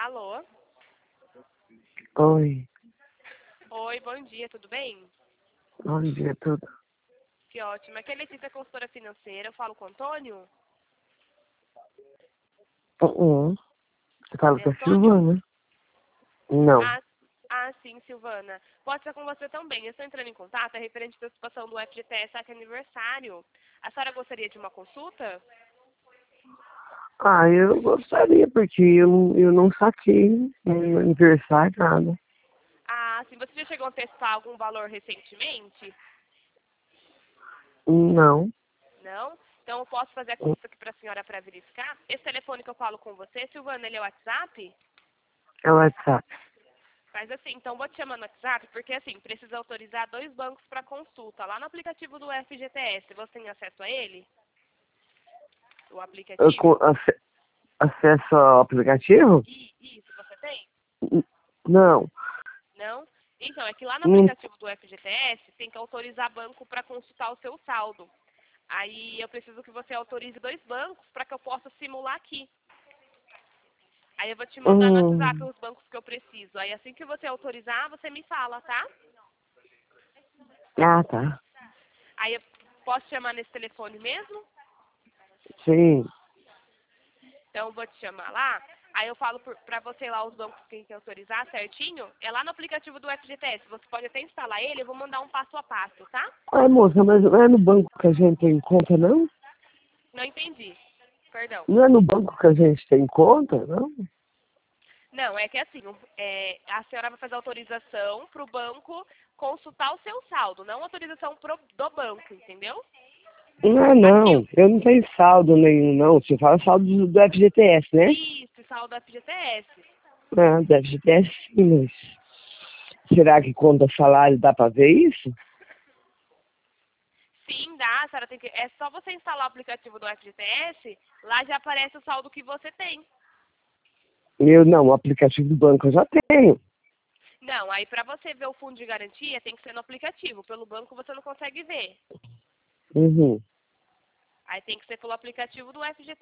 Alô? Oi, Oi, bom dia, tudo bem? bom dia, tudo. Que ótimo. Aqui é a Letícia, consultora financeira. Eu falo com o Antônio? Eu falo É com a Antônio? Silvana. Não. Sim, Silvana. Pode ser com você também. Eu estou entrando em contato, é referente à participação do FGTS aqui aniversário. A senhora gostaria de uma consulta? Ah, eu gostaria, porque eu não saquei no aniversário nada. Sim. Você já chegou a antecipar algum valor recentemente? Não. Não? Então eu posso fazer a consulta aqui para a senhora para verificar. Esse telefone que eu falo com você, Silvana, ele é o WhatsApp? É o WhatsApp. Faz assim, então vou te chamar no WhatsApp, porque assim, precisa autorizar 2 bancos para consulta. Lá no aplicativo do FGTS, você tem acesso a ele? O Eu aplicativo? acesso ao aplicativo? Isso, você tem? Não. Não? Então, é que lá no Não. aplicativo do FGTS tem que autorizar banco para consultar o seu saldo. Aí eu preciso que você autorize 2 bancos para que eu possa simular aqui. Aí eu vou te mandar no WhatsApp Hum. os bancos que eu preciso. Aí assim que você autorizar, você me fala, tá? Ah, tá. Aí eu posso chamar nesse telefone mesmo? Sim. Então eu vou te chamar lá. Aí eu falo pra você lá os bancos que tem que autorizar certinho. É lá no aplicativo do FGTS. Você pode até instalar ele, eu vou mandar um passo a passo, tá? Ah, moça, mas não é no banco que a gente tem conta, não? Não entendi. Perdão. Não é no banco que a gente tem conta, não? Não, é que assim, a senhora vai fazer autorização para o banco consultar o seu saldo, não autorização do banco, entendeu? Não, Aqui, não. Eu não tenho saldo nenhum, não. Você fala saldo do FGTS, né? isso, saldo da FGTS. Ah, do FGTS sim, mas será que conta salário dá pra ver isso? Sim, dá, a senhora tem que. É só você instalar o aplicativo do FGTS, lá já aparece o saldo que você tem. Eu não, o aplicativo do banco eu já tenho. Não, aí para você ver o fundo de garantia tem que ser no aplicativo. Pelo banco você não consegue ver. Uhum. Aí tem que ser pelo aplicativo do FGTS.